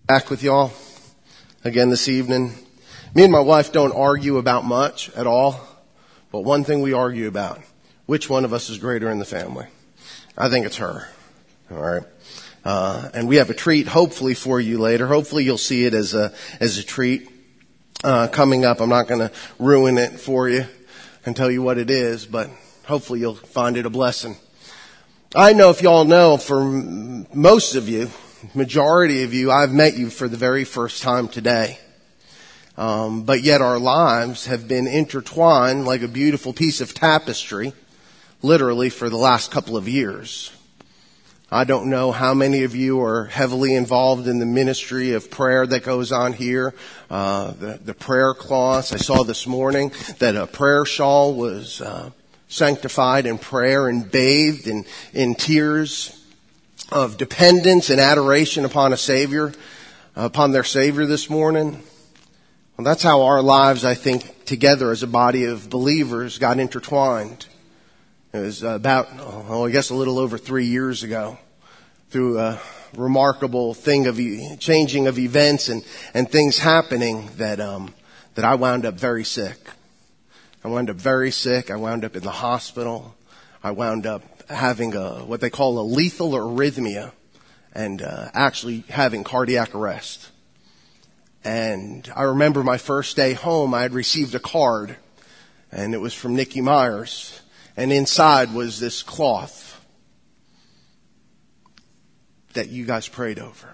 Back with y'all again this evening. Me and my wife don't argue about much at all, but one thing we argue about: which one of us is greater in the family? I think it's her. All right. And we have a treat hopefully for you later. Hopefully you'll see it as a treat coming up. I'm not going to ruin it for you and tell you what it is, but hopefully you'll find it a blessing. I know, if y'all know, for most of you, majority of you, I've met you for the very first time today. But yet our lives have been intertwined like a beautiful piece of tapestry, literally for the last couple of years. I don't know how many of you are heavily involved in the ministry of prayer that goes on here. The prayer cloths. I saw this morning that a prayer shawl was sanctified in prayer and bathed in tears of dependence and adoration upon a Savior, upon their Savior this morning. Well, that's how our lives, I think, together as a body of believers got intertwined. It was about, I guess a little over 3 years ago, through a remarkable thing of changing of events and things happening that I wound up very sick. I wound up very sick. I wound up in the hospital. I wound up having what they call a lethal arrhythmia and actually having cardiac arrest. And I remember my first day home, I had received a card, and it was from Nikki Myers. And inside was this cloth that you guys prayed over.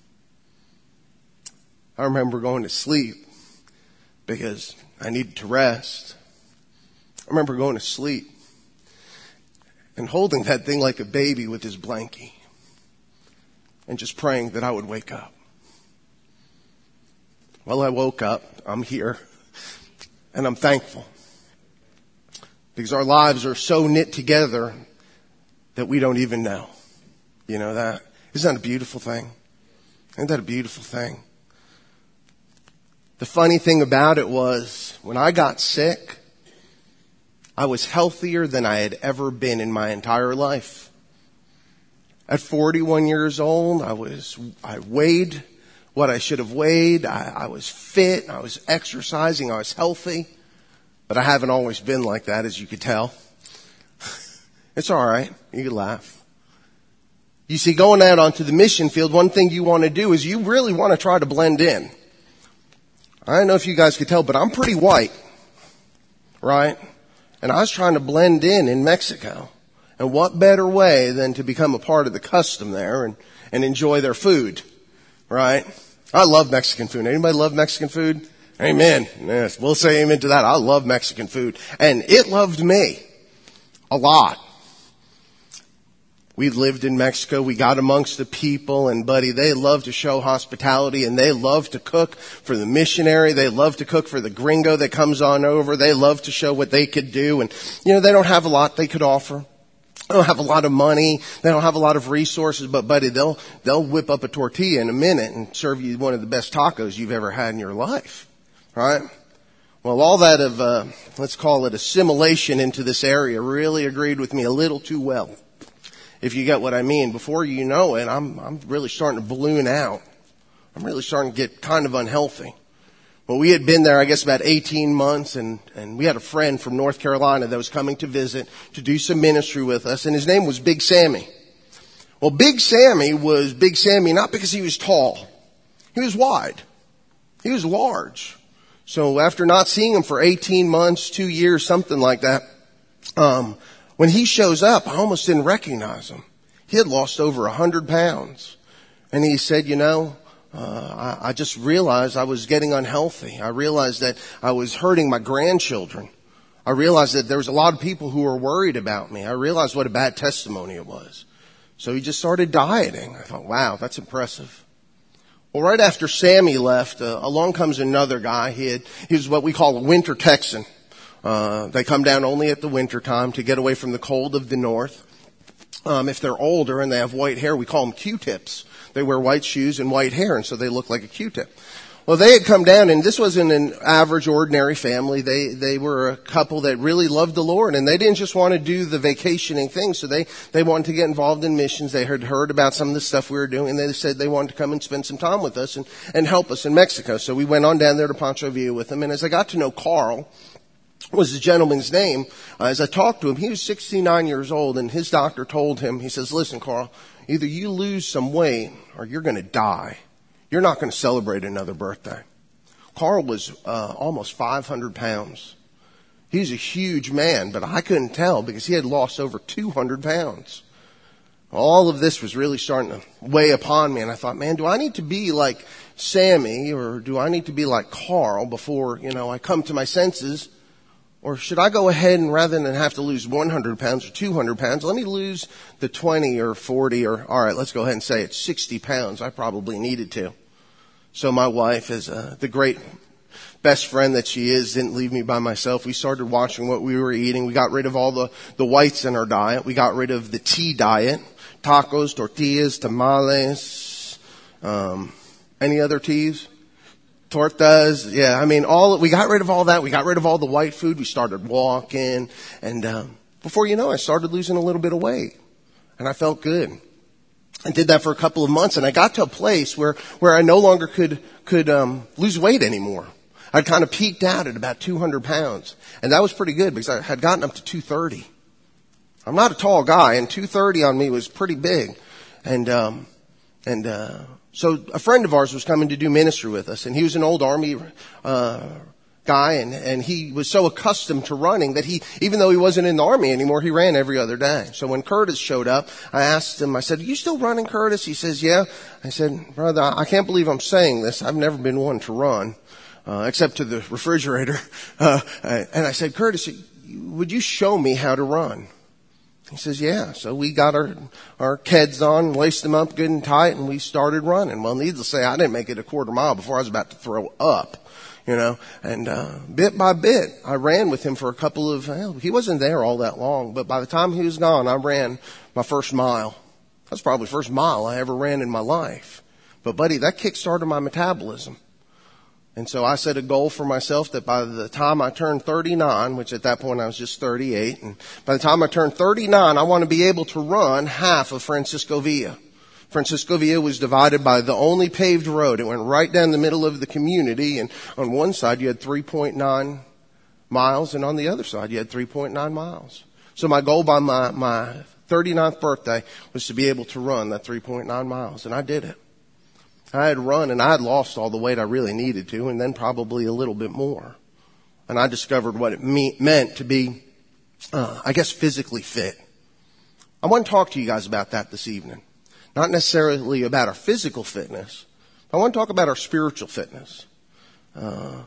I remember going to sleep because I needed to rest. I remember going to sleep and holding that thing like a baby with his blankie and just praying that I would wake up. Well, I woke up. I'm here. And I'm thankful. Because our lives are so knit together that we don't even know. You know that? Isn't that a beautiful thing? Isn't that a beautiful thing? The funny thing about it was, when I got sick, I was healthier than I had ever been in my entire life. At 41 years old, I weighed what I should have weighed. I was fit. I was exercising. I was healthy. But I haven't always been like that, as you could tell. It's all right. You can laugh. You see, going out onto the mission field, one thing you want to do is you really want to try to blend in. I don't know if you guys could tell, but I'm pretty white, right? And I was trying to blend in Mexico. And what better way than to become a part of the custom there and enjoy their food, right? I love Mexican food. Anybody love Mexican food? Amen. Yes, we'll say amen to that. I love Mexican food. And it loved me a lot. We lived in Mexico. We got amongst the people, and buddy, they love to show hospitality, and they love to cook for the missionary. They love to cook for the gringo that comes on over. They love to show what they could do. And, you know, they don't have a lot they could offer. They don't have a lot of money. They don't have a lot of resources, but buddy, they'll whip up a tortilla in a minute and serve you one of the best tacos you've ever had in your life. Right? Well, all that of, let's call it assimilation into this area really agreed with me a little too well. If you get what I mean. Before you know it, I'm really starting to balloon out. I'm really starting to get kind of unhealthy. Well, we had been there, I guess, about 18 months, and we had a friend from North Carolina that was coming to visit to do some ministry with us, and his name was Big Sammy. Well, Big Sammy was Big Sammy not because he was tall. He was wide. He was large. So after not seeing him for 18 months, 2 years, something like that, when he shows up, I almost didn't recognize him. He had lost over 100 pounds. And he said, you know, I just realized I was getting unhealthy. I realized that I was hurting my grandchildren. I realized that there was a lot of people who were worried about me. I realized what a bad testimony it was. So he just started dieting. I thought, wow, that's impressive. Well, right after Sammy left, along comes another guy. He was what we call a winter Texan. They come down only at the winter time to get away from the cold of the north. If they're older and they have white hair, we call them Q-tips. They wear white shoes and white hair, and so they look like a Q-tip. Well, they had come down, and this wasn't an average, ordinary family. They were a couple that really loved the Lord, and they didn't just want to do the vacationing thing, so they wanted to get involved in missions. They had heard about some of the stuff we were doing, and they said they wanted to come and spend some time with us and help us in Mexico. So we went on down there to Pancho Villa with them, and as I got to know Carl, was the gentleman's name, as I talked to him, he was 69 years old, and his doctor told him, he says, listen, Carl, either you lose some weight or you're going to die. You're not going to celebrate another birthday. Carl was almost 500 pounds. He's a huge man, but I couldn't tell because he had lost over 200 pounds. All of this was really starting to weigh upon me, and I thought, man, do I need to be like Sammy or do I need to be like Carl before, I come to my senses? Or should I go ahead and rather than have to lose 100 pounds or 200 pounds, let me lose the 20 or 40 or, all right, let's go ahead and say it's 60 pounds. I probably needed to. So my wife, as the great best friend that she is, didn't leave me by myself. We started watching what we were eating. We got rid of all the whites in our diet. We got rid of the tea diet, tacos, tortillas, tamales, any other teas? Tortas, yeah, we got rid of all that. We got rid of all the white food. We started walking, and before you know it, I started losing a little bit of weight, and I felt good. I did that for a couple of months, and I got to a place where I no longer could lose weight anymore. I'd kind of peaked out at about 200 pounds, and that was pretty good because I had gotten up to 230. I'm not a tall guy, and 230 on me was pretty big, so a friend of ours was coming to do ministry with us, and he was an old Army guy, and he was so accustomed to running that even though he wasn't in the Army anymore, he ran every other day. So when Curtis showed up, I asked him, I said, are you still running, Curtis? He says, yeah. I said, brother, I can't believe I'm saying this. I've never been one to run, except to the refrigerator. And I said, Curtis, would you show me how to run? He says, yeah. So we got our Keds on, laced them up good and tight, and we started running. Well, needless to say, I didn't make it a quarter mile before I was about to throw up, and bit by bit, I ran with him for a couple of, he wasn't there all that long, but by the time he was gone, I ran my first mile. That's probably the first mile I ever ran in my life. But buddy, that kick-started my metabolism. And so I set a goal for myself that by the time I turned 39, which at that point I was just 38, and by the time I turned 39, I want to be able to run half of Francisco Villa. Francisco Villa was divided by the only paved road. It went right down the middle of the community, and on one side you had 3.9 miles, and on the other side you had 3.9 miles. So my goal by my 39th birthday was to be able to run that 3.9 miles, and I did it. I had run and I had lost all the weight I really needed to, and then probably a little bit more. And I discovered what it meant to be, physically fit. I want to talk to you guys about that this evening. Not necessarily about our physical fitness. I want to talk about our spiritual fitness. I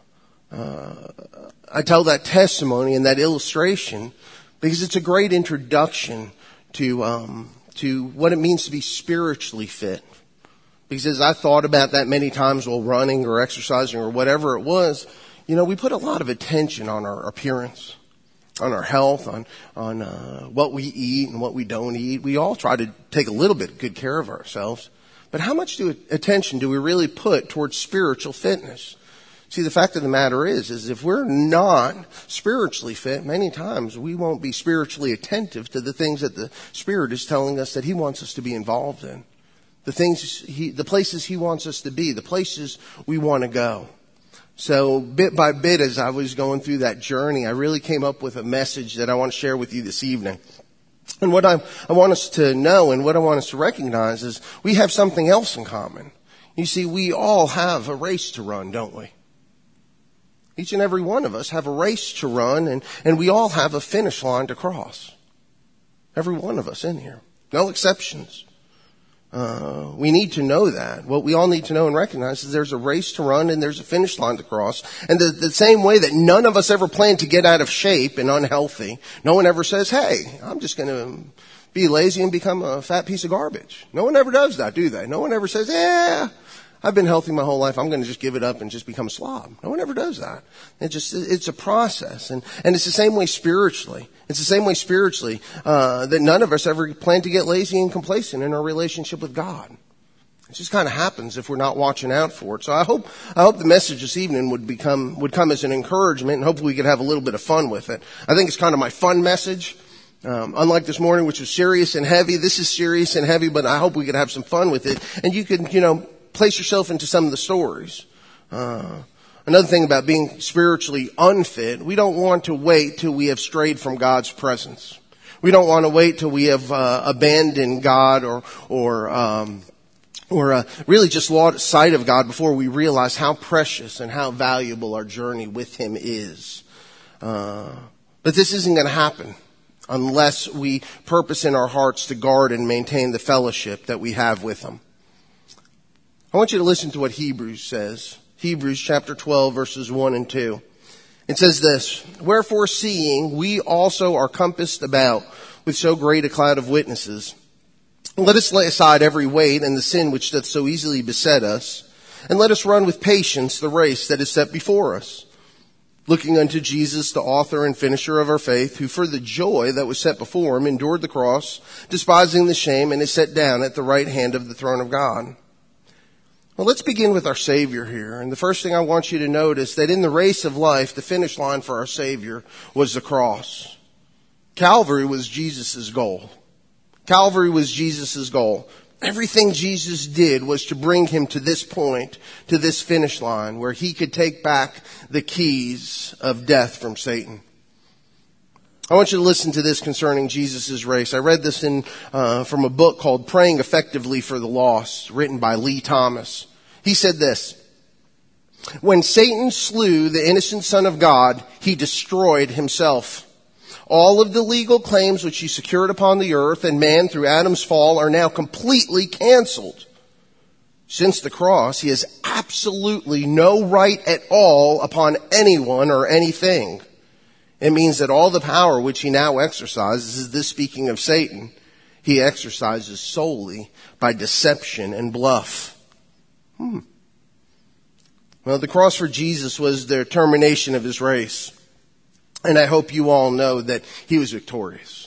tell that testimony and that illustration because it's a great introduction to what it means to be spiritually fit. Because as I thought about that many times while running or exercising or whatever it was, we put a lot of attention on our appearance, on our health, on what we eat and what we don't eat. We all try to take a little bit of good care of ourselves. But how much attention do we really put towards spiritual fitness? See, the fact of the matter is if we're not spiritually fit, many times we won't be spiritually attentive to the things that the Spirit is telling us that He wants us to be involved in. The places He wants us to be, the places we want to go. So bit by bit, as I was going through that journey, I really came up with a message that I want to share with you this evening. And what I want us to know and what I want us to recognize is we have something else in common. You see, we all have a race to run, don't we? Each and every one of us have a race to run, and we all have a finish line to cross. Every one of us in here. No exceptions. We need to know that. What we all need to know and recognize is there's a race to run and there's a finish line to cross. And the same way that none of us ever plan to get out of shape and unhealthy, no one ever says, hey, I'm just going to be lazy and become a fat piece of garbage. No one ever does that, do they? No one ever says, I've been healthy my whole life. I'm going to just give it up and just become a slob. No one ever does that. It's a process. And it's the same way spiritually. It's the same way spiritually, that none of us ever plan to get lazy and complacent in our relationship with God. It just kind of happens if we're not watching out for it. So I hope the message this evening would come as an encouragement, and hopefully we could have a little bit of fun with it. I think it's kind of my fun message. Unlike this morning, which was serious and heavy, this is serious and heavy, but I hope we could have some fun with it. And you could, place yourself into some of the stories. Another thing about being spiritually unfit, we don't want to wait till we have strayed from God's presence. We don't want to wait till we have abandoned God or really just lost sight of God before we realize how precious and how valuable our journey with Him is. But this isn't going to happen unless we purpose in our hearts to guard and maintain the fellowship that we have with Him. I want you to listen to what Hebrews says. Hebrews chapter 12 verses 1 and 2. It says this, "Wherefore seeing we also are compassed about with so great a cloud of witnesses, let us lay aside every weight and the sin which doth so easily beset us, and let us run with patience the race that is set before us, looking unto Jesus, the author and finisher of our faith, who for the joy that was set before him endured the cross, despising the shame, and is set down at the right hand of the throne of God." Well, let's begin with our Savior here. And the first thing I want you to notice that in the race of life, the finish line for our Savior was the cross. Calvary was Jesus' goal. Calvary was Jesus' goal. Everything Jesus did was to bring him to this point, to this finish line, where he could take back the keys of death from Satan. I want you to listen to this concerning Jesus' race. I read this from a book called Praying Effectively for the Lost, written by Lee Thomas. He said this, "When Satan slew the innocent Son of God, he destroyed himself. All of the legal claims which he secured upon the earth and man through Adam's fall are now completely canceled. Since the cross, he has absolutely no right at all upon anyone or anything. It means that all the power which he now exercises, this speaking of Satan, he exercises solely by deception and bluff." Well, the cross for Jesus was the termination of his race. And I hope you all know that he was victorious.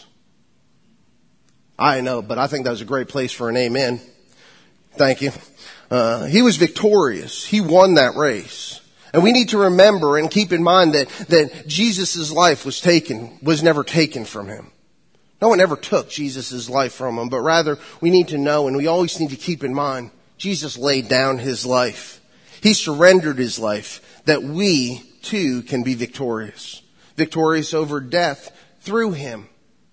I know, but I think that was a great place for an amen. Thank you. He was victorious. He won that race. And we need to remember and keep in mind that Jesus' life was never taken from him. No one ever took Jesus' life from him, but rather we need to know, and we always need to keep in mind, Jesus laid down his life. He surrendered his life that we too can be victorious. Victorious over death through him.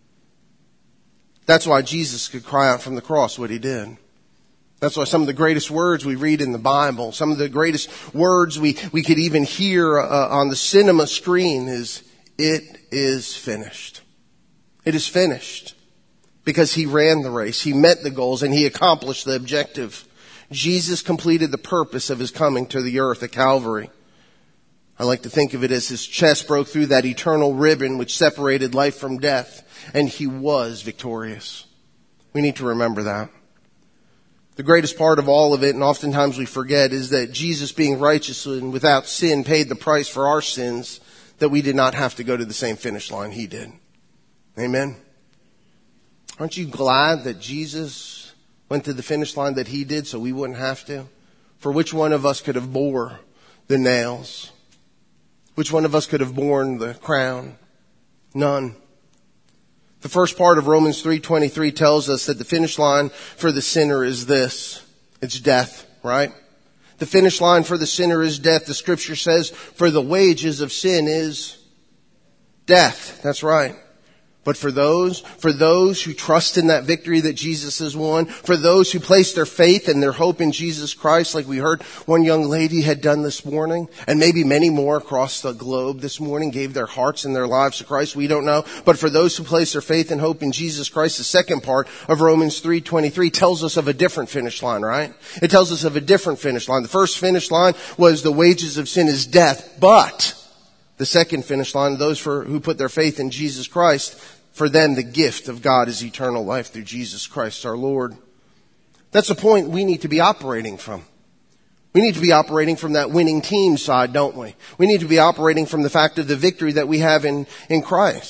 That's why Jesus could cry out from the cross what he did. That's why some of the greatest words we read in the Bible, some of the greatest words we could even hear on the cinema screen is, "It is finished." It is finished. Because he ran the race, he met the goals, and he accomplished the objective. Jesus completed the purpose of his coming to the earth at Calvary. I like to think of it as his chest broke through that eternal ribbon which separated life from death, and he was victorious. We need to remember that. The greatest part of all of it, and oftentimes we forget, is that Jesus, being righteous and without sin, paid the price for our sins, that we did not have to go to the same finish line he did. Amen? Aren't you glad that Jesus went to the finish line that he did so we wouldn't have to? For which one of us could have bore the nails? Which one of us could have borne the crown? None. The first part of Romans 3:23 tells us that the finish line for the sinner is this. It's death, right? The finish line for the sinner is death. The scripture says, "For the wages of sin is death." That's right. But for those who trust in that victory that Jesus has won, for those who place their faith and their hope in Jesus Christ, like we heard one young lady had done this morning, and maybe many more across the globe this morning gave their hearts and their lives to Christ, we don't know. But for those who place their faith and hope in Jesus Christ, the second part of Romans 3:23 tells us of a different finish line, right? It tells us of a different finish line. The first finish line was the wages of sin is death, but the second finish line, those who put their faith in Jesus Christ, for them the gift of God is eternal life through Jesus Christ our Lord. That's the point we need to be operating from. We need to be operating from that winning team side, don't we? We need to be operating from the fact of the victory that we have in Christ.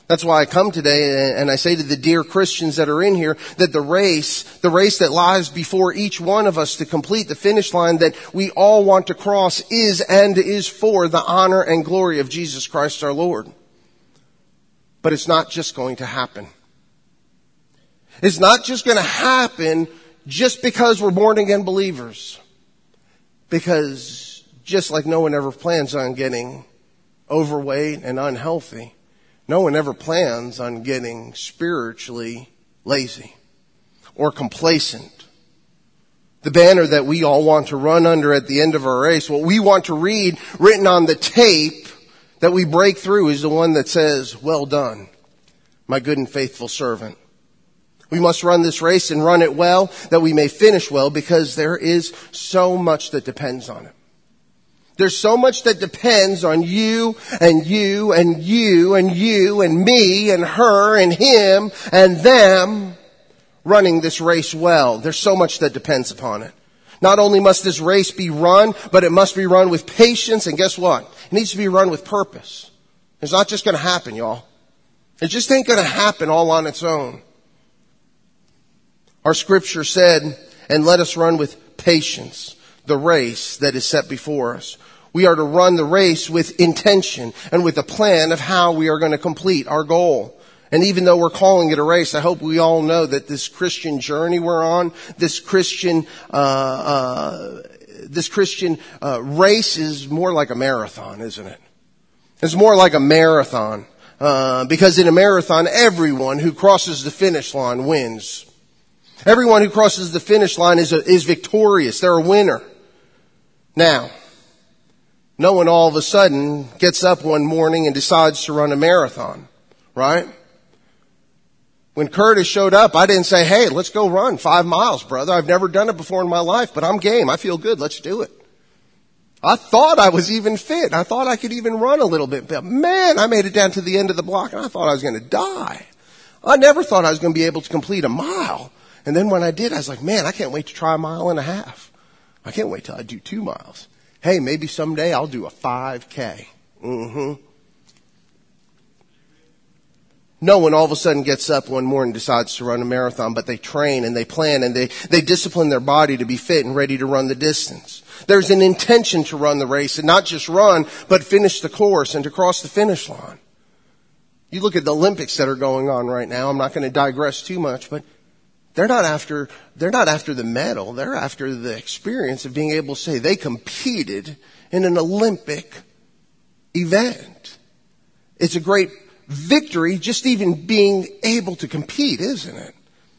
That's why I come today and I say to the dear Christians that are in here that the race that lies before each one of us to complete the finish line that we all want to cross is for the honor and glory of Jesus Christ our Lord. But it's not just going to happen. It's not just going to happen just because we're born again believers. Because just like no one ever plans on getting overweight and unhealthy, no one ever plans on getting spiritually lazy or complacent. The banner that we all want to run under at the end of our race, what we want to read written on the tape that we break through is the one that says, "Well done, my good and faithful servant." We must run this race and run it well that we may finish well, because there is so much that depends on it. There's so much that depends on you and you and you and you and me and her and him and them running this race well. There's so much that depends upon it. Not only must this race be run, but it must be run with patience. And guess what? It needs to be run with purpose. It's not just going to happen, y'all. It just ain't going to happen all on its own. Our scripture said, "And let us run with patience the race that is set before us." We are to run the race with intention and with a plan of how we are going to complete our goal. And even though we're calling it a race, I hope we all know that this Christian journey we're on, this Christian race is more like a marathon, isn't it? It's more like a marathon. Because in a marathon, everyone who crosses the finish line wins. Everyone who crosses the finish line is victorious. They're a winner. Now, no one all of a sudden gets up one morning and decides to run a marathon, right? When Curtis showed up, I didn't say, "Hey, let's go run 5 miles, brother. I've never done it before in my life, but I'm game. I feel good. Let's do it." I thought I was even fit. I thought I could even run a little bit. But man, I made it down to the end of the block and I thought I was going to die. I never thought I was going to be able to complete a mile. And then when I did, I was like, man, I can't wait to try 1.5 miles. I can't wait till I do 2 miles. Hey, maybe someday I'll do a 5K. No one all of a sudden gets up one morning and decides to run a marathon, but they train and they plan and they discipline their body to be fit and ready to run the distance. There's an intention to run the race, and not just run, but finish the course and to cross the finish line. You look at the Olympics that are going on right now. I'm not going to digress too much, but they're not after the medal. They're after the experience of being able to say they competed in an Olympic event. It's a great victory just even being able to compete, isn't it?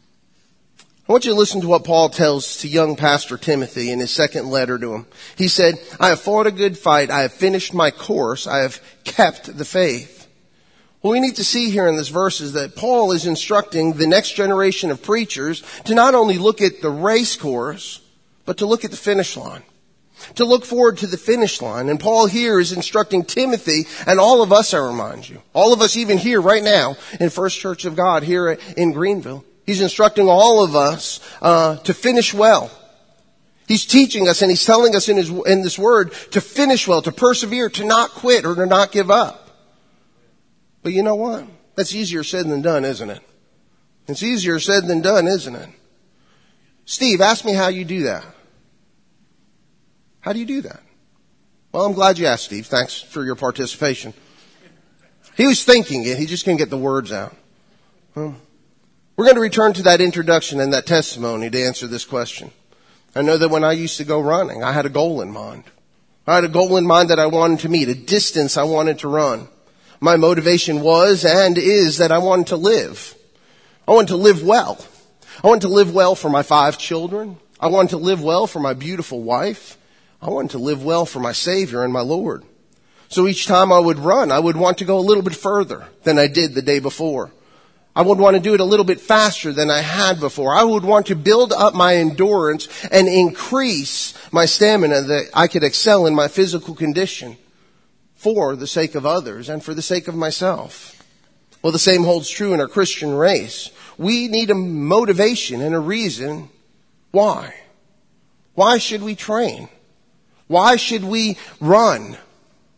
I want you to listen to what Paul tells to young Pastor Timothy in his second letter to him. He said, "I have fought a good fight. I have finished my course. I have kept the faith." What we need to see here in this verse is that Paul is instructing the next generation of preachers to not only look at the race course, but to look at the finish line. To look forward to the finish line. And Paul here is instructing Timothy and all of us, I remind you. All of us even here right now in First Church of God here in Greenville. He's instructing all of us to finish well. He's teaching us and he's telling us in this word to finish well, to persevere, to not quit or to not give up. But you know what? That's easier said than done, isn't it? It's easier said than done, isn't it? Steve, ask me how you do that. How do you do that? Well, I'm glad you asked, Steve. Thanks for your participation. He was thinking it. He just couldn't get the words out. We're going to return to that introduction and that testimony to answer this question. I know that when I used to go running, I had a goal in mind. I had a goal in mind that I wanted to meet, a distance I wanted to run. My motivation was and is that I wanted to live. I wanted to live well. I wanted to live well for my 5 children. I wanted to live well for my beautiful wife. I wanted to live well for my Savior and my Lord. So each time I would run, I would want to go a little bit further than I did the day before. I would want to do it a little bit faster than I had before. I would want to build up my endurance and increase my stamina that I could excel in my physical condition for the sake of others and for the sake of myself. Well, the same holds true in our Christian race. We need a motivation and a reason why. Why should we train? Why should we run?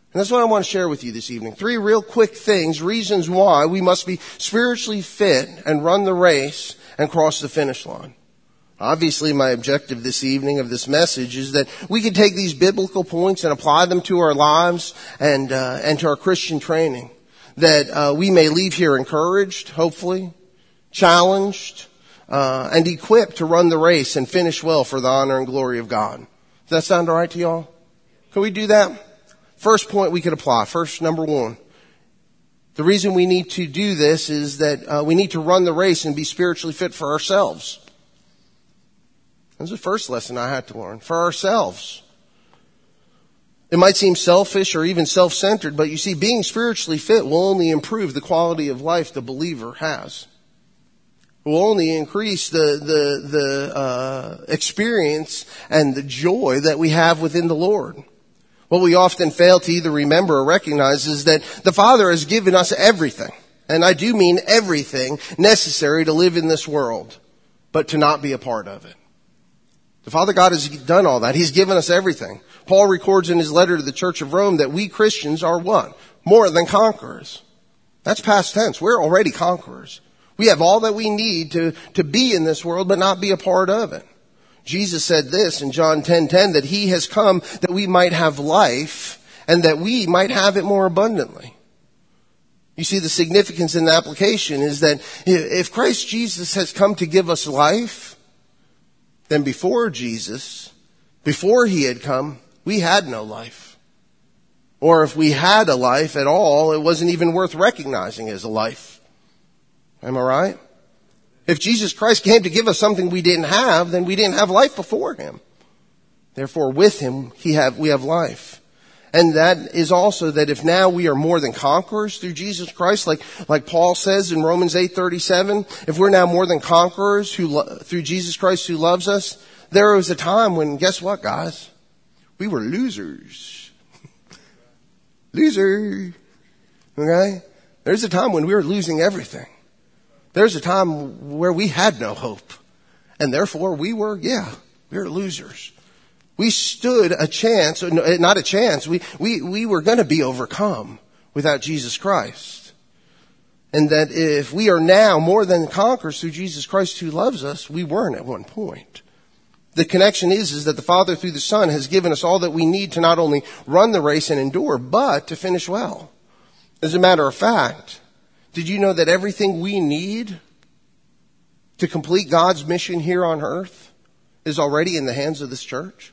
And that's what I want to share with you this evening. 3 real quick things, reasons why we must be spiritually fit and run the race and cross the finish line. Obviously, my objective this evening of this message is that we can take these biblical points and apply them to our lives and to our Christian training. That we may leave here encouraged, hopefully, challenged, and equipped to run the race and finish well for the honor and glory of God. Does that sound all right to y'all? Can we do that? First point we could apply. First, number 1. The reason we need to do this is that we need to run the race and be spiritually fit for ourselves. That's the first lesson I had to learn. For ourselves. It might seem selfish or even self-centered, but you see, being spiritually fit will only improve the quality of life the believer has. It will only increase the experience and the joy that we have within the Lord. What we often fail to either remember or recognize is that the Father has given us everything, and I do mean everything necessary to live in this world, but to not be a part of it. The Father God has done all that. He's given us everything. Paul records in his letter to the Church of Rome that we Christians are what? More than conquerors. That's past tense. We're already conquerors. We have all that we need to be in this world, but not be a part of it. Jesus said this in John 10:10, that he has come that we might have life and that we might have it more abundantly. You see, the significance in the application is that if Christ Jesus has come to give us life, then before Jesus, before he had come, we had no life. Or if we had a life at all, it wasn't even worth recognizing as a life. Am I right? If Jesus Christ came to give us something we didn't have, then we didn't have life before him. Therefore, with him, we have life. And that is also that if now we are more than conquerors through Jesus Christ, like Paul says in Romans 8:37, if we're now more than conquerors through Jesus Christ who loves us, there was a time when, guess what, guys? We were losers. Loser. Okay? There's a time when we were losing everything. There's a time where we had no hope. And therefore we were losers. We stood a chance, not a chance, we were going to be overcome without Jesus Christ. And that if we are now more than conquerors through Jesus Christ who loves us, we weren't at one point. The connection is that the Father through the Son has given us all that we need to not only run the race and endure, but to finish well. As a matter of fact, did you know that everything we need to complete God's mission here on earth is already in the hands of this church?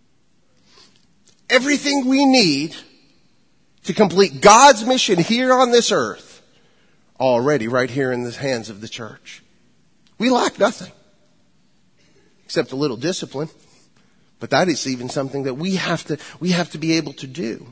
Everything we need to complete God's mission here on this earth, already right here in the hands of the church. We lack nothing, except a little discipline. But that is even something that we have to be able to do.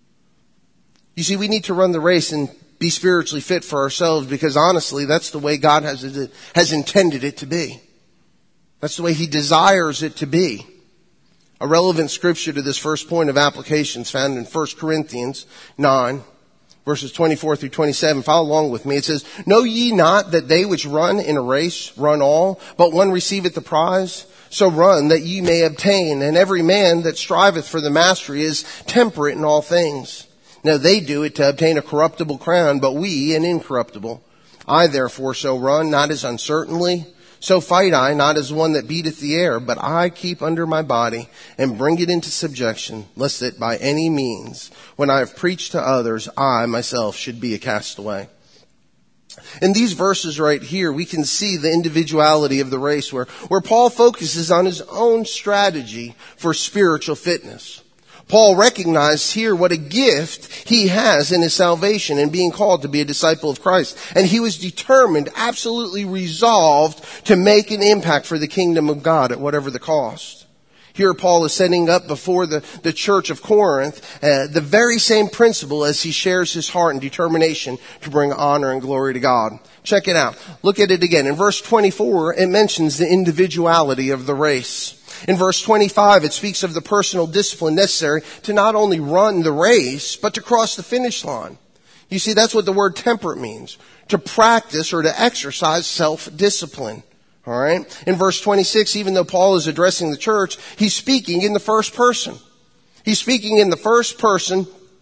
You see, we need to run the race and be spiritually fit for ourselves because honestly, that's the way God has intended it to be. That's the way he desires it to be. A relevant scripture to this first point of application is found in 1 Corinthians 9, verses 24 through 27. Follow along with me. It says, "Know ye not that they which run in a race run all, but one receiveth the prize? So run that ye may obtain. And every man that striveth for the mastery is temperate in all things. Now they do it to obtain a corruptible crown, but we an incorruptible. I therefore so run, not as uncertainly. So fight I, not as one that beateth the air, but I keep under my body and bring it into subjection, lest that by any means, when I have preached to others, I myself should be a castaway." In these verses right here, we can see the individuality of the race where Paul focuses on his own strategy for spiritual fitness. Paul recognized here what a gift he has in his salvation and being called to be a disciple of Christ. And he was determined, absolutely resolved to make an impact for the kingdom of God at whatever the cost. Here Paul is setting up before the church of Corinth the very same principle as he shares his heart and determination to bring honor and glory to God. Check it out. Look at it again. In verse 24, it mentions the individuality of the race. In verse 25, it speaks of the personal discipline necessary to not only run the race, but to cross the finish line. You see, that's what the word temperate means. To practice or to exercise self-discipline. All right? In verse 26, even though Paul is addressing the church, he's speaking in the first person. He's speaking in the first person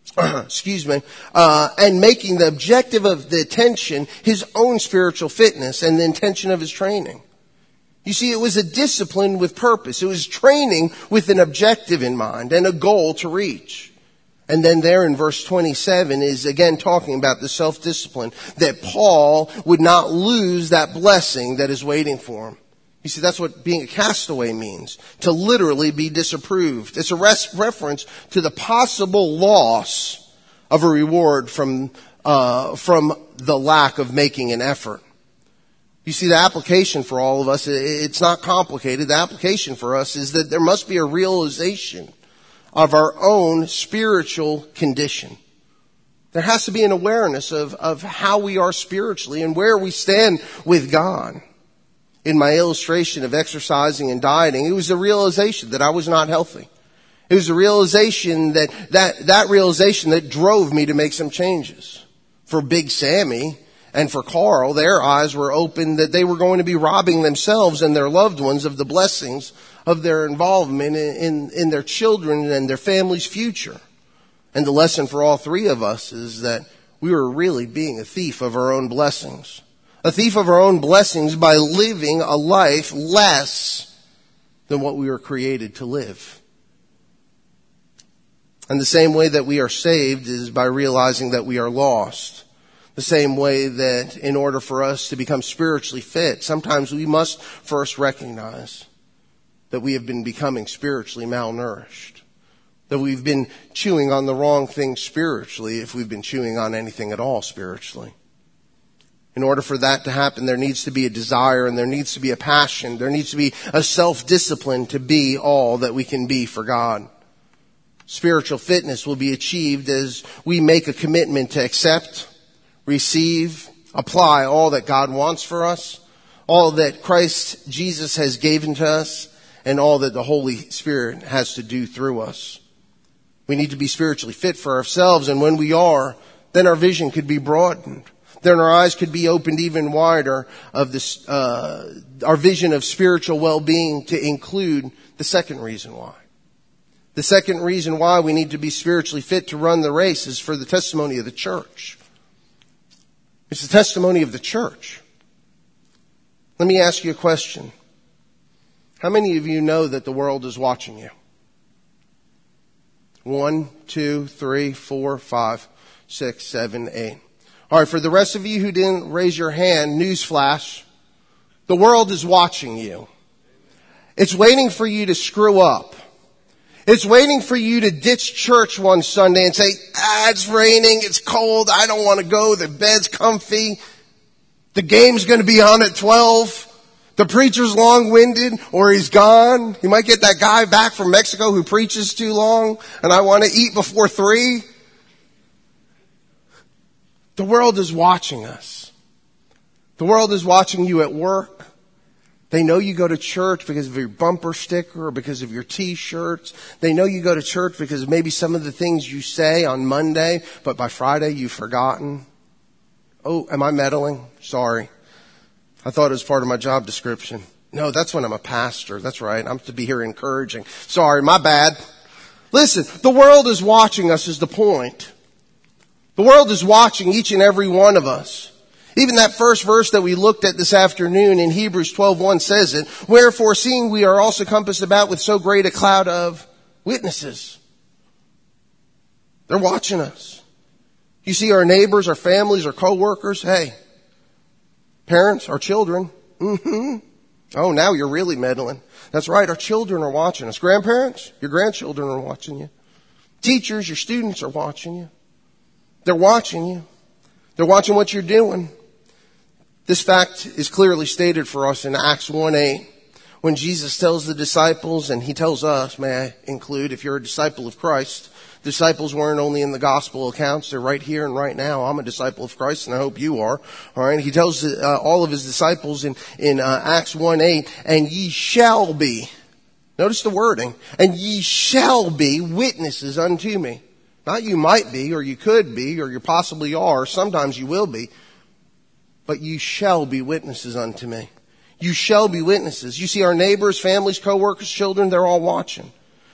and making the objective of the attention his own spiritual fitness and the intention of his training. You see, it was a discipline with purpose. It was training with an objective in mind and a goal to reach. And then there in verse 27 is again talking about the self-discipline, that Paul would not lose that blessing that is waiting for him. You see, that's what being a castaway means, to literally be disapproved. It's a reference to the possible loss of a reward from the lack of making an effort. You see, the application for all of us, it's not complicated. The application for us is that there must be a realization of our own spiritual condition. There has to be an awareness of how we are spiritually and where we stand with God. In my illustration of exercising and dieting, it was a realization that I was not healthy. It was a realization that realization that drove me to make some changes. For Big Sammy and for Carl, their eyes were open that they were going to be robbing themselves and their loved ones of the blessings of their involvement in their children and their family's future. And the lesson for all three of us is that we were really being a thief of our own blessings. A thief of our own blessings by living a life less than what we were created to live. And the same way that we are saved is by realizing that we are lost. The same way that in order for us to become spiritually fit, sometimes we must first recognize that we have been becoming spiritually malnourished. That we've been chewing on the wrong things spiritually, if we've been chewing on anything at all spiritually. In order for that to happen, there needs to be a desire and there needs to be a passion. There needs to be a self-discipline to be all that we can be for God. Spiritual fitness will be achieved as we make a commitment to accept, receive, apply all that God wants for us, all that Christ Jesus has given to us, and all that the Holy Spirit has to do through us. We need to be spiritually fit for ourselves, and when we are, then our vision could be broadened. Then our eyes could be opened even wider of this, our vision of spiritual well-being to include the second reason why. The second reason why we need to be spiritually fit to run the race is for the testimony of the church. It's the testimony of the church. Let me ask you a question. How many of you know that the world is watching you? 1, 2, 3, 4, 5, 6, 7, 8. All right, for the rest of you who didn't raise your hand, newsflash, the world is watching you. It's waiting for you to screw up. It's waiting for you to ditch church one Sunday and say, it's raining, it's cold, I don't want to go, the bed's comfy, the game's going to be on at 12, the preacher's long-winded, or he's gone. You might get that guy back from Mexico who preaches too long, and I want to eat before 3. The world is watching us. The world is watching you at work. They know you go to church because of your bumper sticker or because of your t-shirts. They know you go to church because of maybe some of the things you say on Monday, but by Friday you've forgotten. Oh, am I meddling? Sorry. I thought it was part of my job description. No, that's when I'm a pastor. That's right. I'm to be here encouraging. Sorry, my bad. Listen, the world is watching us is the point. The world is watching each and every one of us. Even that first verse that we looked at this afternoon in Hebrews 12:1 says it. Wherefore, seeing we are also compassed about with so great a cloud of witnesses. They're watching us. You see our neighbors, our families, our co-workers. Hey, parents, our children. Oh, now you're really meddling. That's right, our children are watching us. Grandparents, your grandchildren are watching you. Teachers, your students are watching you. They're watching you. They're watching what you're doing. This fact is clearly stated for us in Acts 1:8 when Jesus tells the disciples, and he tells us, may I include, if you're a disciple of Christ, disciples weren't only in the gospel accounts, they're right here and right now. I'm a disciple of Christ and I hope you are. All right. He tells all of his disciples in Acts 1:8, and ye shall be, notice the wording, and ye shall be witnesses unto me. Not you might be, or you could be, or you possibly are. Sometimes you will be. But you shall be witnesses unto me. You shall be witnesses. You see our neighbors, families, co-workers, children, they're all watching.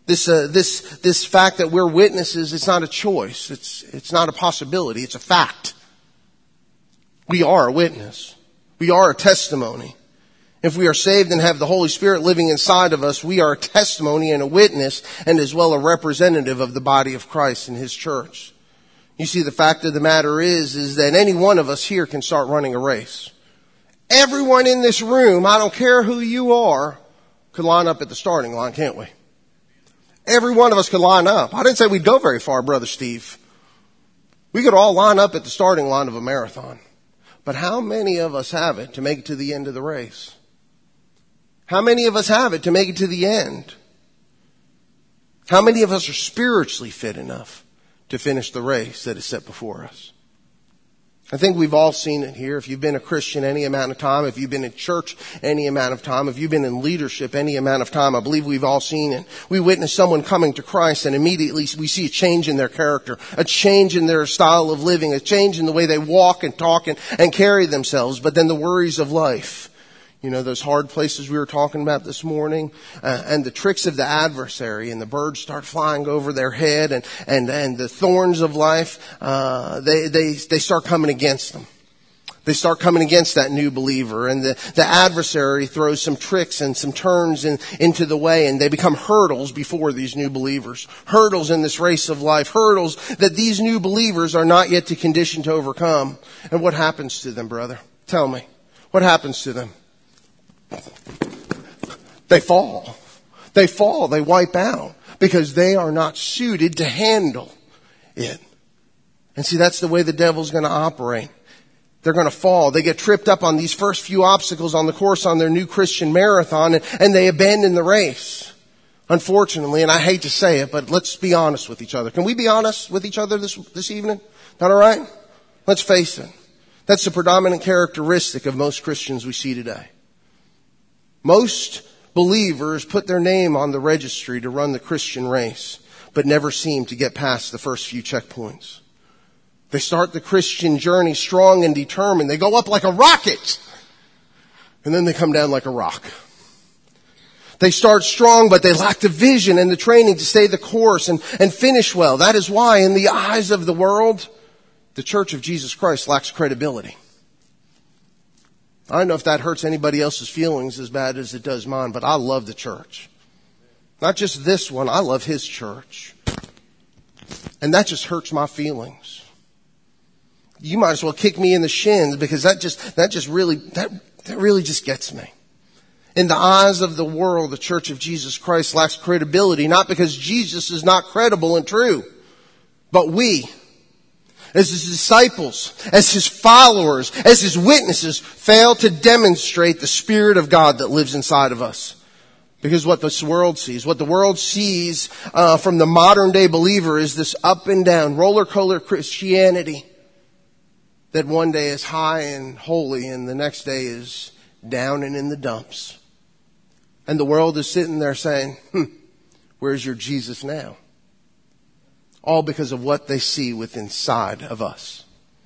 This fact that we're witnesses, it's not a choice. It's not a possibility. It's a fact. We are a witness. We are a testimony. If we are saved and have the Holy Spirit living inside of us, we are a testimony and a witness, and as well a representative of the body of Christ and His church. You see, the fact of the matter is that any one of us here can start running a race. Everyone in this room, I don't care who you are, could line up at the starting line, can't we? Every one of us could line up. I didn't say we'd go very far, Brother Steve. We could all line up at the starting line of a marathon. But how many of us have it to make it to the end of the race? How many of us have it to make it to the end? How many of us are spiritually fit enough to finish the race that is set before us? I think we've all seen it here. If you've been a Christian any amount of time, if you've been in church any amount of time, if you've been in leadership any amount of time, I believe we've all seen it. We witness someone coming to Christ and immediately we see a change in their character, a change in their style of living, a change in the way they walk and talk and carry themselves. But then the worries of life, you know, those hard places we were talking about this morning, and the tricks of the adversary, and the birds start flying over their head, and the thorns of life, they start coming against them. They start coming against that new believer, and the adversary throws some tricks and some turns into the way, and they become hurdles before these new believers. Hurdles in this race of life. Hurdles that these new believers are not yet conditioned to overcome. And what happens to them, brother? Tell me. What happens to them? They fall. They fall. They wipe out because they are not suited to handle it. And see, that's the way the devil's going to operate. They're going to fall. They get tripped up on these first few obstacles on the course on their new Christian marathon, and they abandon the race. Unfortunately, and I hate to say it, but let's be honest with each other. Can we be honest with each other this evening? Not all right? Let's face it. That's the predominant characteristic of most Christians we see today. Most believers put their name on the registry to run the Christian race, but never seem to get past the first few checkpoints. They start the Christian journey strong and determined. They go up like a rocket, and then they come down like a rock. They start strong, but they lack the vision and the training to stay the course and finish well. That is why, in the eyes of the world, the Church of Jesus Christ lacks credibility. I don't know if that hurts anybody else's feelings as bad as it does mine, but I love the church. Not just this one, I love His church. And that just hurts my feelings. You might as well kick me in the shins because that really just gets me. In the eyes of the world, the Church of Jesus Christ lacks credibility, not because Jesus is not credible and true, but we, as His disciples, as His followers, as His witnesses, fail to demonstrate the Spirit of God that lives inside of us. Because what the world sees from the modern day believer is this up and down roller coaster Christianity that one day is high and holy and the next day is down and in the dumps. And the world is sitting there saying, where's your Jesus now? All because of what they see within inside of us.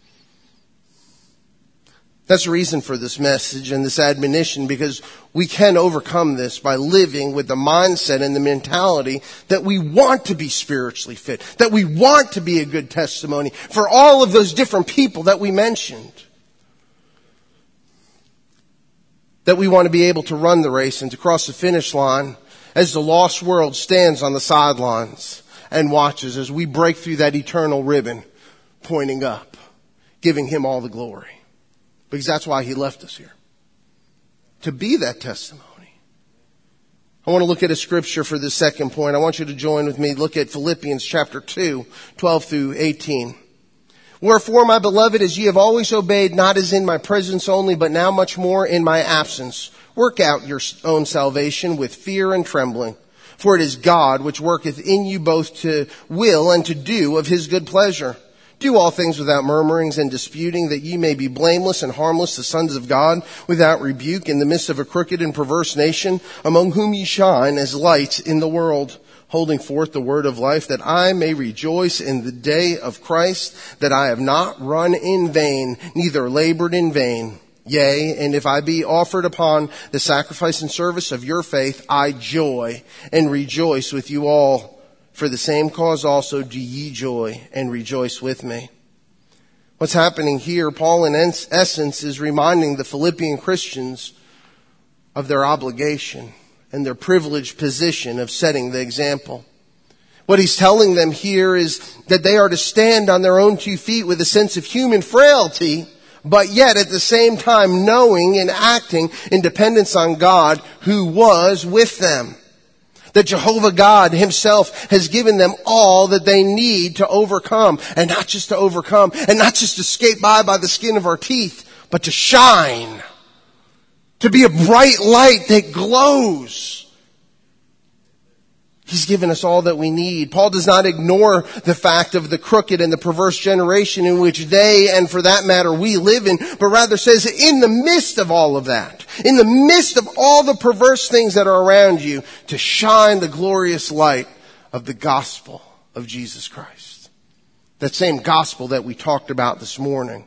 That's the reason for this message and this admonition, because we can overcome this by living with the mindset and the mentality that we want to be spiritually fit, that we want to be a good testimony for all of those different people that we mentioned. That we want to be able to run the race and to cross the finish line as the lost world stands on the sidelines and watches as we break through that eternal ribbon pointing up, giving Him all the glory. Because that's why He left us here. To be that testimony. I want to look at a scripture for this second point. I want you to join with me. Look at Philippians chapter 2, 12 through 18. Wherefore, my beloved, as ye have always obeyed, not as in my presence only, but now much more in my absence, work out your own salvation with fear and trembling. For it is God which worketh in you both to will and to do of His good pleasure. Do all things without murmurings and disputing, that ye may be blameless and harmless, the sons of God, without rebuke, in the midst of a crooked and perverse nation, among whom ye shine as lights in the world, holding forth the word of life, that I may rejoice in the day of Christ, that I have not run in vain, neither labored in vain. Yea, and if I be offered upon the sacrifice and service of your faith, I joy and rejoice with you all. For the same cause also do ye joy and rejoice with me. What's happening here, Paul in essence is reminding the Philippian Christians of their obligation and their privileged position of setting the example. What he's telling them here is that they are to stand on their own 2 feet with a sense of human frailty, but yet at the same time knowing and acting in dependence on God who was with them. That Jehovah God himself has given them all that they need to overcome, and not just to overcome, and not just to skate by the skin of our teeth, but to shine. To be a bright light that glows. He's given us all that we need. Paul does not ignore the fact of the crooked and the perverse generation in which they, and for that matter, we live in, but rather says, in the midst of all of that, in the midst of all the perverse things that are around you, to shine the glorious light of the gospel of Jesus Christ. That same gospel that we talked about this morning.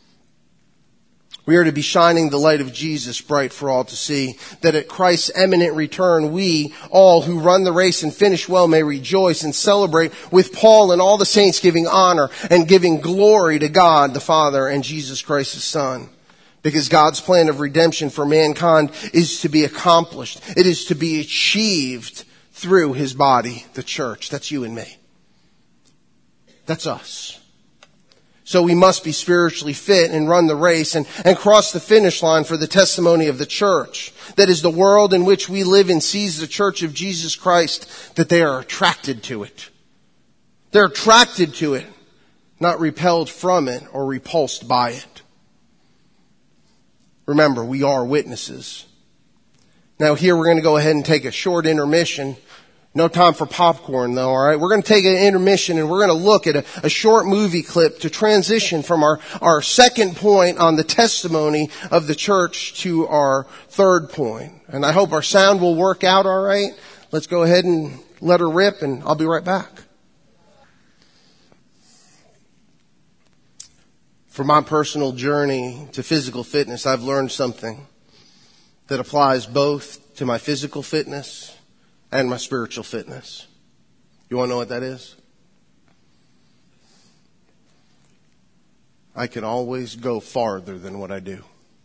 We are to be shining the light of Jesus bright for all to see, that at Christ's imminent return, we, all who run the race and finish well, may rejoice and celebrate with Paul and all the saints, giving honor and giving glory to God the Father and Jesus Christ his Son. Because God's plan of redemption for mankind is to be accomplished. It is to be achieved through his body, the church. That's you and me. That's us. So we must be spiritually fit and run the race and cross the finish line for the testimony of the church. That is, the world in which we live in sees the church of Jesus Christ, that they are attracted to it. They're attracted to it, not repelled from it or repulsed by it. Remember, we are witnesses. Now here we're going to go ahead and take a short intermission. No time for popcorn though, alright? We're going to take an intermission and we're going to look at a short movie clip to transition from our second point on the testimony of the church to our third point. And I hope our sound will work out alright. Let's go ahead and let her rip and I'll be right back. For my personal journey to physical fitness, I've learned something that applies both to my physical fitness and my spiritual fitness. You want to know what that is? I can always go farther than what I do.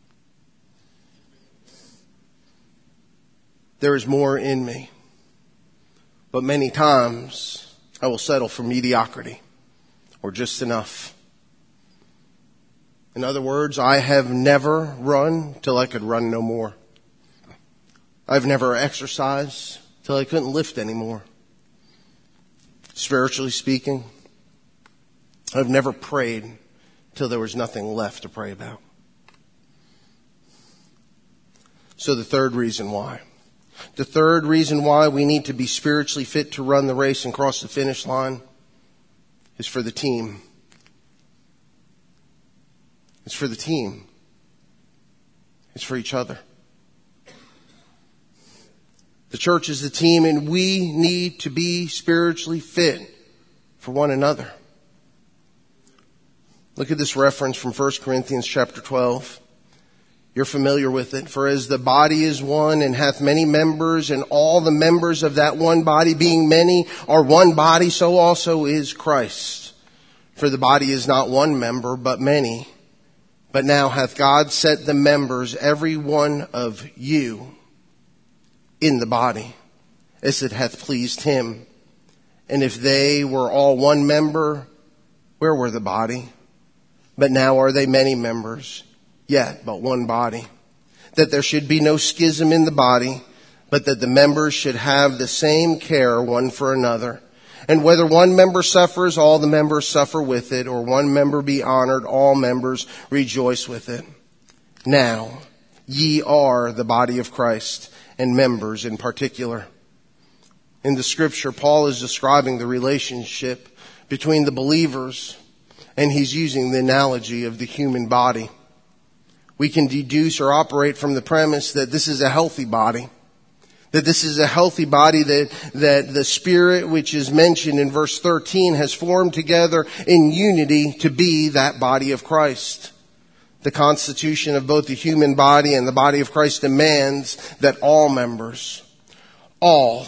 There is more in me. But many times I will settle for mediocrity or just enough. In other words, I have never run till I could run no more. I've never exercised till I couldn't lift anymore. Spiritually speaking, I've never prayed till there was nothing left to pray about. So the third reason why we need to be spiritually fit to run the race and cross the finish line is for the team. It's for the team. It's for each other. The church is the team, and we need to be spiritually fit for one another. Look at this reference from 1 Corinthians chapter 12. You're familiar with it. For as the body is one and hath many members, and all the members of that one body being many are one body, so also is Christ. For the body is not one member, but many. But now hath God set the members, every one of you, in the body, as it hath pleased him. And if they were all one member, where were the body? But now are they many members, yet but one body. That there should be no schism in the body, but that the members should have the same care one for another. And whether one member suffers, all the members suffer with it, or one member be honored, all members rejoice with it. Now, ye are the body of Christ, and members in particular. In the scripture, Paul is describing the relationship between the believers, and he's using the analogy of the human body. We can deduce or operate from the premise that this is a healthy body. That this is a healthy body that the Spirit, which is mentioned in verse 13, has formed together in unity to be that body of Christ. The constitution of both the human body and the body of Christ demands that all members, all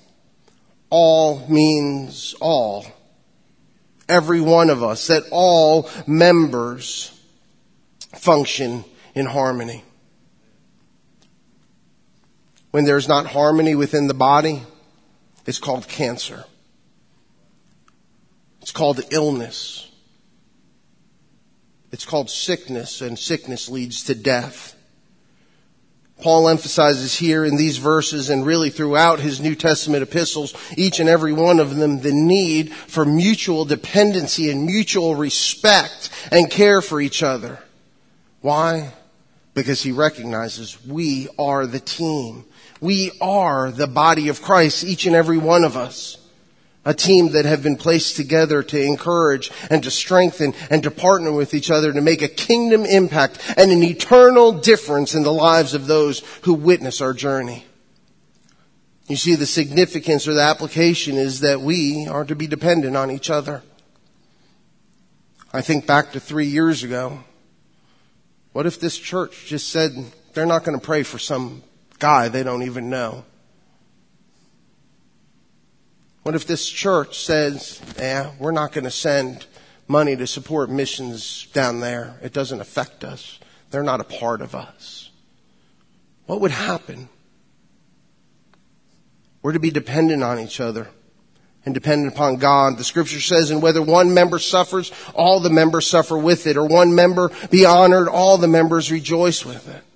means all, every one of us, that all members function in harmony. When there's not harmony within the body, it's called cancer. It's called illness. It's called sickness, and sickness leads to death. Paul emphasizes here in these verses and really throughout his New Testament epistles, each and every one of them, the need for mutual dependency and mutual respect and care for each other. Why? Because he recognizes we are the team. We are the body of Christ, each and every one of us. A team that have been placed together to encourage and to strengthen and to partner with each other to make a kingdom impact and an eternal difference in the lives of those who witness our journey. You see, the significance or the application is that we are to be dependent on each other. I think back to 3 years ago. What if this church just said they're not going to pray for some guy they don't even know? What if this church says, we're not going to send money to support missions down there. It doesn't affect us. They're not a part of us. What would happen? We're to be dependent on each other and dependent upon God. The scripture says, and whether one member suffers, all the members suffer with it, or one member be honored, all the members rejoice with it.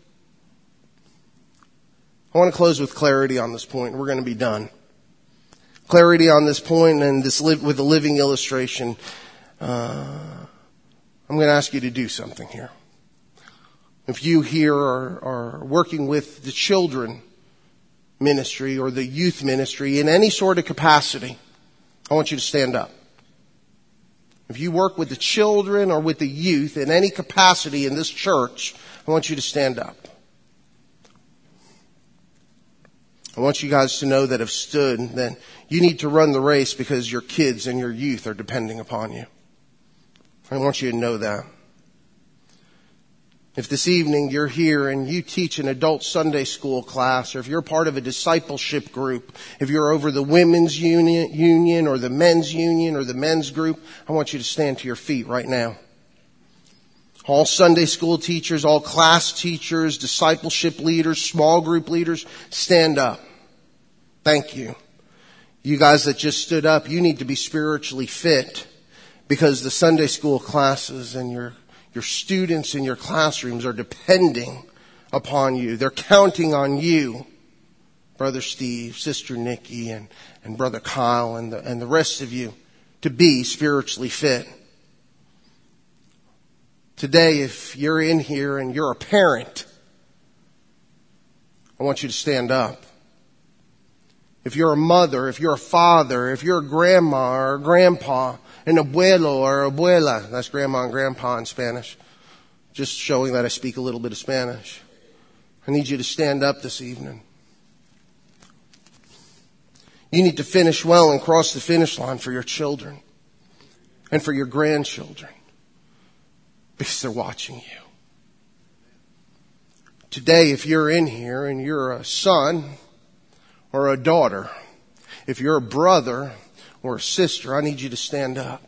I want to close with clarity on this point. We're going to be done. Clarity on this point and this with a living illustration. I'm going to ask you to do something here. If you here are working with the children ministry or the youth ministry in any sort of capacity, I want you to stand up. If you work with the children or with the youth in any capacity in this church, I want you to stand up. I want you guys to know that have stood, that you need to run the race because your kids and your youth are depending upon you. I want you to know that. If this evening you're here and you teach an adult Sunday school class, or if you're part of a discipleship group, if you're over the women's union or the men's union or the men's group, I want you to stand to your feet right now. All Sunday school teachers, all class teachers, discipleship leaders, small group leaders, stand up. Thank you. You guys that just stood up, you need to be spiritually fit because the Sunday school classes and your students in your classrooms are depending upon you. They're counting on you, Brother Steve, Sister Nikki, and Brother Kyle, and the rest of you to be spiritually fit. Today, if you're in here and you're a parent, I want you to stand up. If you're a mother, if you're a father, if you're a grandma or a grandpa, an abuelo or abuela, that's grandma and grandpa in Spanish, just showing that I speak a little bit of Spanish. I need you to stand up this evening. You need to finish well and cross the finish line for your children and for your grandchildren because they're watching you. Today, if you're in here and you're a son or a daughter, if you're a brother or a sister, I need you to stand up.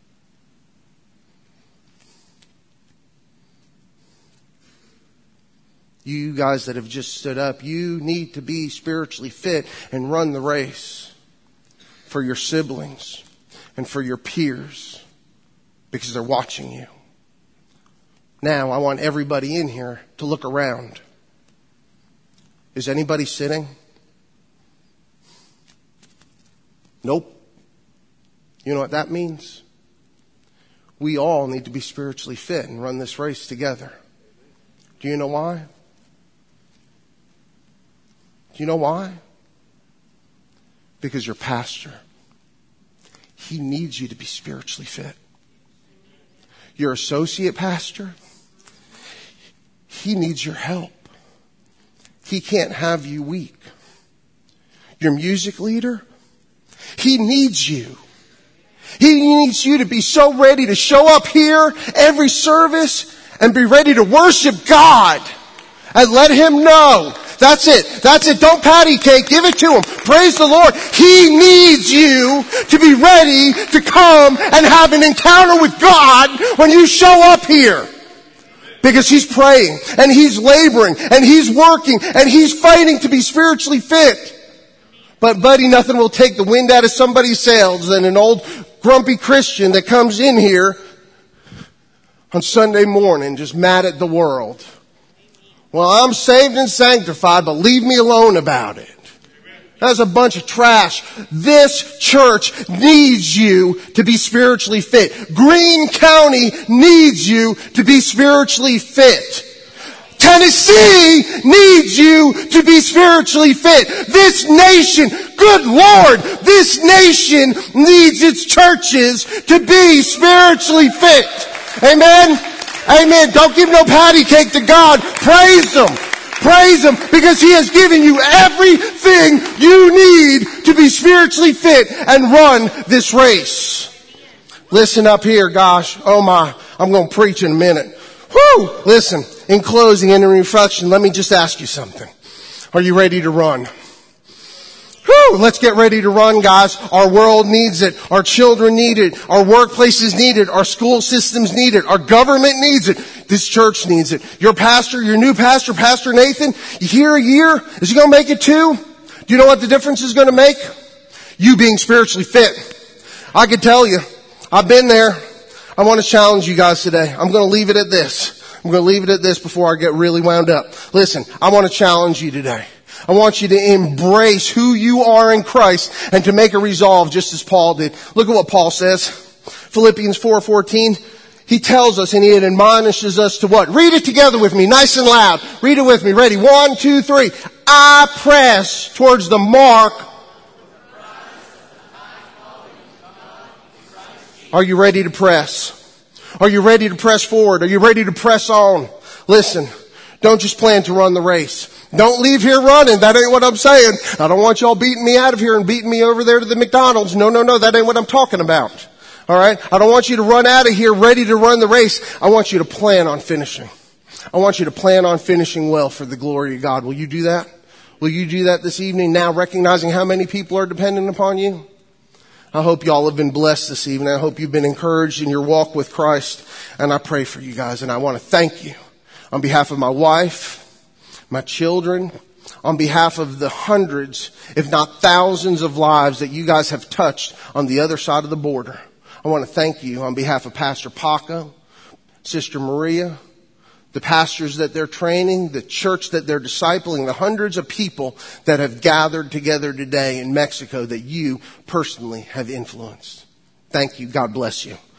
You guys that have just stood up, you need to be spiritually fit and run the race for your siblings and for your peers because they're watching you. Now, I want everybody in here to look around. Is anybody sitting? Nope. You know what that means? We all need to be spiritually fit and run this race together. Do you know why? Do you know why? Because your pastor, he needs you to be spiritually fit. Your associate pastor, he needs your help. He can't have you weak. Your music leader, he needs you. He needs you to be so ready to show up here every service and be ready to worship God and let Him know. That's it. That's it. Don't patty cake. Give it to Him. Praise the Lord. He needs you to be ready to come and have an encounter with God when you show up here. Because He's praying and He's laboring and He's working and He's fighting to be spiritually fit. But buddy, nothing will take the wind out of somebody's sails than an old grumpy Christian that comes in here on Sunday morning just mad at the world. Well, I'm saved and sanctified, but leave me alone about it. That's a bunch of trash. This church needs you to be spiritually fit. Greene County needs you to be spiritually fit. Tennessee needs you to be spiritually fit. This nation, good Lord, this nation needs its churches to be spiritually fit. Amen? Amen. Don't give no patty cake to God. Praise Him. Praise Him because He has given you everything you need to be spiritually fit and run this race. Listen up here, gosh. Oh my, I'm going to preach in a minute. Whew. Listen, in closing and in reflection, let me just ask you something. Are you ready to run? Whew. Let's get ready to run, guys. Our world needs it. Our children need it. Our workplaces need it. Our school systems need it. Our government needs it. This church needs it. Your pastor, your new pastor, Pastor Nathan, here a year, is he going to make it 2? Do you know what the difference is going to make? You being spiritually fit. I can tell you, I've been there. I want to challenge you guys today. I'm going to leave it at this. I'm going to leave it at this before I get really wound up. Listen, I want to challenge you today. I want you to embrace who you are in Christ and to make a resolve just as Paul did. Look at what Paul says. Philippians 4:14. He tells us and he admonishes us to what? Read it together with me, nice and loud. Read it with me. Ready? 1, 2, 3. I press towards the mark. Are you ready to press? Are you ready to press forward? Are you ready to press on? Listen, don't just plan to run the race. Don't leave here running. That ain't what I'm saying. I don't want y'all beating me out of here and beating me over there to the McDonald's. No. That ain't what I'm talking about. All right? I don't want you to run out of here ready to run the race. I want you to plan on finishing. I want you to plan on finishing well for the glory of God. Will you do that? Will you do that this evening now, recognizing how many people are dependent upon you? I hope y'all have been blessed this evening. I hope you've been encouraged in your walk with Christ. And I pray for you guys. And I want to thank you on behalf of my wife, my children, on behalf of the hundreds, if not thousands of lives that you guys have touched on the other side of the border. I want to thank you on behalf of Pastor Paco, Sister Maria, the pastors that they're training, the church that they're discipling, the hundreds of people that have gathered together today in Mexico that you personally have influenced. Thank you. God bless you.